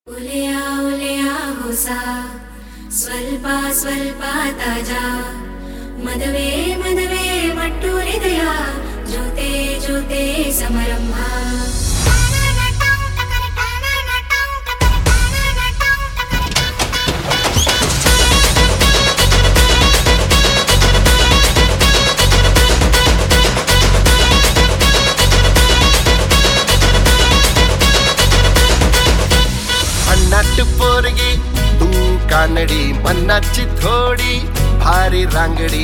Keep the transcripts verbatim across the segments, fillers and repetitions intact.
उलिया उलिया होसा स्वल्प स्वल्प ताजा मदवे मदवे मट्टू हृदया जोते जोते समरंभा अन्नाट पोरगी तू कानडी मन्नाची थोडी भारी रांगडी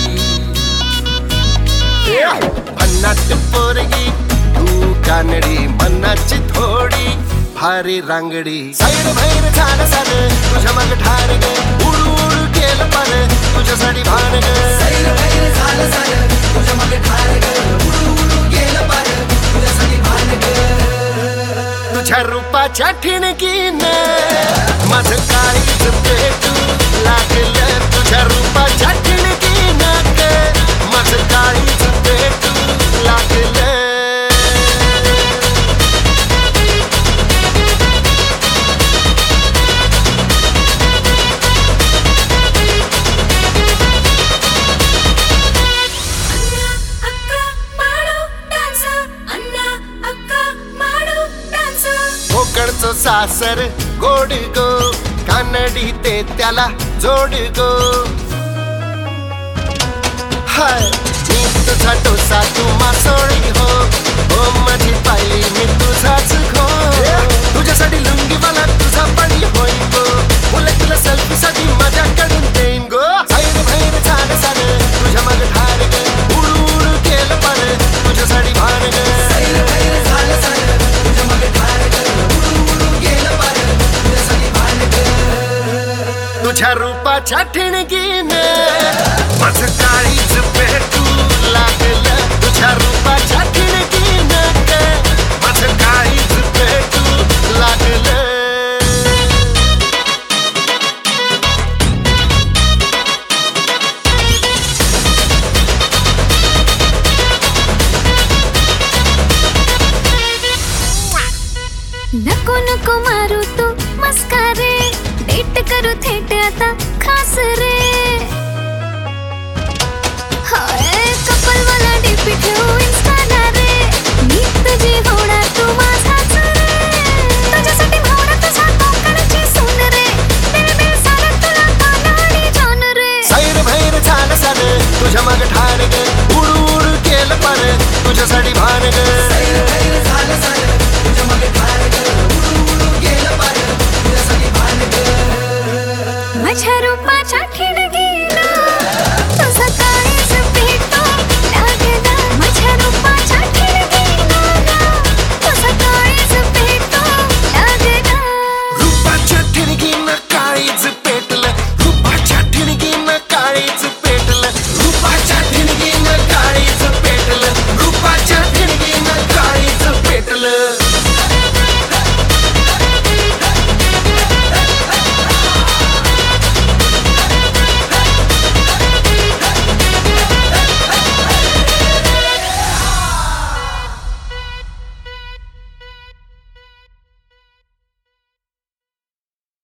अन्नाट पोरगी तू कानडी मन्नाची थोडी भारी रांगडी सैर भैर झालं सारं तुझ्या मग ठार ग उडू उडू केलं पार तुझ्यासाठी भान ग सैर भैर झालं सारं तुझ्या मग ठार ग उडू उडू केलं पार तुझ्यासाठी भान ग तुझ्या रूपाच्या ठिणकीने माझं काळीच पेटू लागलं तुझ्या रूपाच्या ठिणकीने माझं काळीच पेटू लागलं कोकणचं सासर गोड गो कानडी ते त्याला जोड गो हाय मी तुझा डोसा तू मासोळी हो हो माझी पायली मी तुझाच खो तुझ्यासाठी लुंगी मला तुझा पाणी होईन गो मुलं तुला सेल्फी साठी माझ्याकडून देईन गो सैर भैर झालं सारं तुझ्या मग ठार ग उडू उडू केलं पार तुझ्यासाठी भान ग सैर भैर झालं सारं तुझ्या मग ठार ग तुझ्या रूपाच्या ठिणगीने माझं काळीच पेटू लागलं तुझ्या रूपाच्या ठिणगीने माझं काळीच पेटू लागलं नको नको मारू तू मस्कारे डेट करू थेट आता खास रे हाय कपल वाला डीपी ठेवू इंस्टाला रे मी तुझी होड